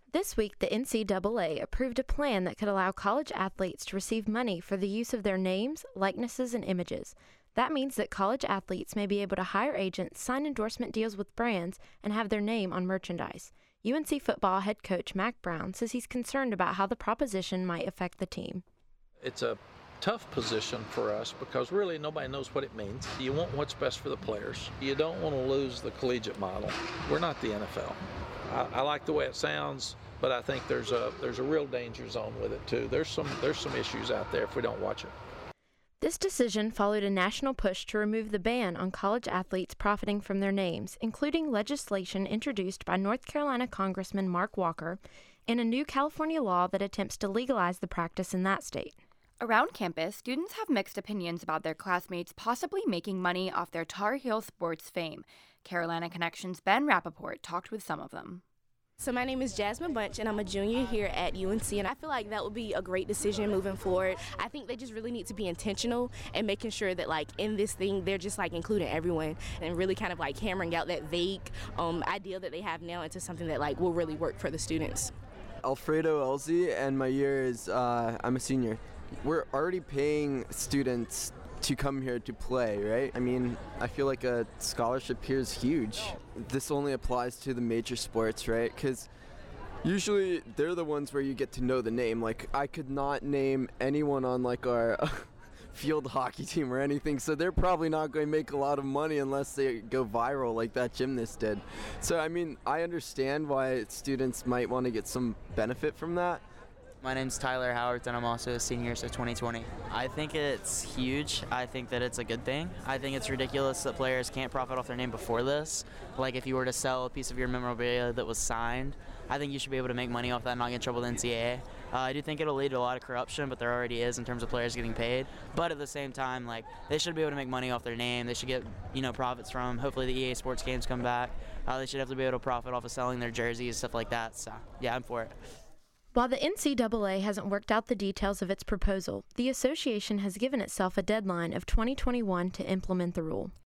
This week, the NCAA approved a plan that could allow college athletes to receive money for the use of their names, likenesses, and images. That means that college athletes may be able to hire agents, sign endorsement deals with brands, and have their name on merchandise. UNC football head coach Mack Brown says he's concerned about how the proposition might affect the team. It's a tough position for us because really nobody knows what it means. You want what's best for the players. You don't want to lose the collegiate model. We're not the NFL. I like the way it sounds, but I think there's a real danger zone with it too. There's some issues out there if we don't watch it. This decision followed a national push to remove the ban on college athletes profiting from their names, including legislation introduced by North Carolina Congressman Mark Walker and a new California law that attempts to legalize the practice in that state. Around campus, students have mixed opinions about their classmates possibly making money off their Tar Heel sports fame. Carolina Connections' Ben Rappaport talked with some of them. So my name is Jasmine Bunch, and I'm a junior here at UNC, and I feel like that would be a great decision moving forward. I think they just really need to be intentional and making sure that, like, in this thing, they're just, like, including everyone and really kind of, like, hammering out that vague idea that they have now into something that, like, will really work for the students. Alfredo Elzy, and my year is, I'm a senior. We're already paying students to come here to play, right? I mean, I feel like a scholarship here is huge. This only applies to the major sports, right? Because usually they're the ones where you get to know the name. Like, I could not name anyone on, like, our field hockey team or anything, so they're probably not going to make a lot of money unless they go viral like that gymnast did. So, I mean, I understand why students might want to get some benefit from that. My name's Tyler Howard, and I'm also a senior, so 2020. I think it's huge. I think that it's a good thing. I think it's ridiculous that players can't profit off their name before this. Like, if you were to sell a piece of your memorabilia that was signed, I think you should be able to make money off that and not get in trouble with the NCAA. I do think it'll lead to a lot of corruption, but there already is in terms of players getting paid. But at the same time, like, they should be able to make money off their name. They should get, profits from, hopefully the EA Sports games come back. They should have to be able to profit off of selling their jerseys, stuff like that. So, yeah, I'm for it. While the NCAA hasn't worked out the details of its proposal, the association has given itself a deadline of 2021 to implement the rule.